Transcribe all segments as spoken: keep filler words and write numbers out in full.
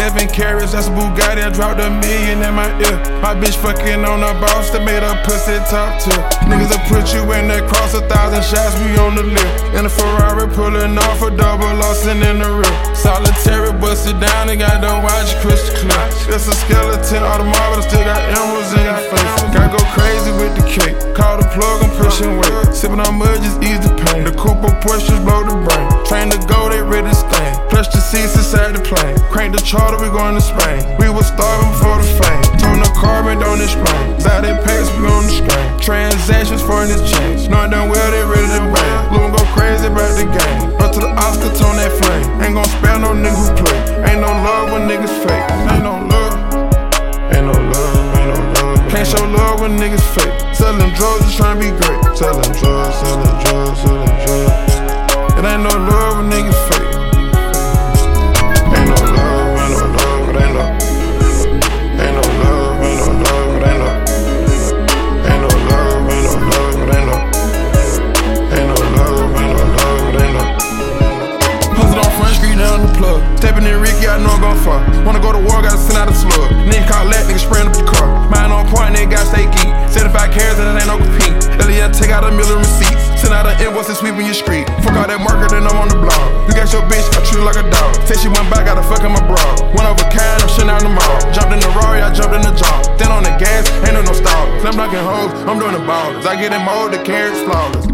Eleven carats, that's a Bugatti, I dropped a million in my ear. My bitch fucking on a boss that made her pussy top tier. Niggas will put you in that cross, a thousand shots, we on the lift. In a Ferrari pulling off a double, Lawson in the rear. Solitary, bust it down, and got the watch crystal clear. It's a skeleton, all the marble, still got emeralds in your face. Gotta go crazy with the cake, call the plug, I'm pushing weight. Sipping on mud, just ease the pain. The Cooper pushes blow the brain. Train to go, they ready to stain. Plush the seats inside the plane. Crank the charter, we going to Spain. We was starving before the fame. Turn the carbon, don't explain. Side they packs, we on the screen. Transactions, foreign exchange. Knowing damn well they ready to bang. Blue go crazy about the game. Run to the Oscar, tone that flame. Ain't gon' spare no nigga who play. Ain't no love when niggas fake. Ain't no love. Ain't no love, ain't no love. Can't show love when niggas fake. Selling drugs, just trying to be great. Selling drugs, selling drugs, selling drugs. It ain't no love when niggas fake. Ain't no love, ain't no love, it ain't no. Ain't no love, ain't no love, it ain't no. Ain't no love, ain't no love, it ain't no. Ain't no love, ain't no love, it ain't no. Hustle on Front Street down the plug. Stepping in Ricky, I know I'm gon' fuck. Wanna go to war, gotta send out a slug. Nigga call that, nigga spraying up the car. Mine on point, nigga got stay geek. seventy-five carats and it ain't no compete. Elliot take out a million receipts. Send out an invoice and sweeping your street. Fuck all that market, then I'm on the blog. You got your bitch, I treat her like a dog. Say she went back, gotta fuck in my bra. One of a kind, I'm shitting out the mall. Jumped in the Rari, I jumped in the jaw. Then on the gas, ain't no no stall. Slam dunking hoes, I'm doing the ballers. I get in mode, the carrots flawless.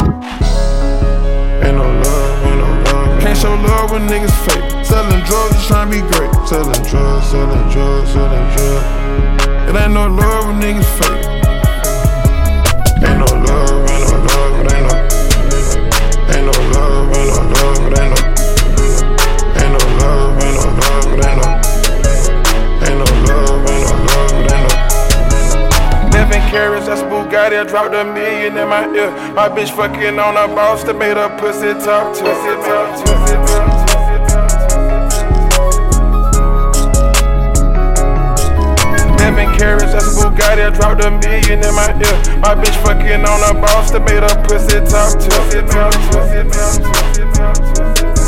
Ain't no love, ain't no love. Can't show love when niggas fake. Selling drugs, just trying to be great. Selling drugs, selling drugs, selling drugs. It ain't no love when niggas fake. Ain't no love, ain't no love, it ain't no. Ain't no love, ain't no love, it ain't no. Ain't no love, ain't no love, it ain't no. Ain't no love, ain't no love, it ain't no. Eleven carats, that's a Bugatti, I dropped a million in my ear. My bitch fucking on a boss that made her pussy top tier. Pussy top tier, pussy top tier. Eleven carats, that's a Bugatti, I dropped a million in my ear. My bitch fucking on a boss that made her pussy top tier.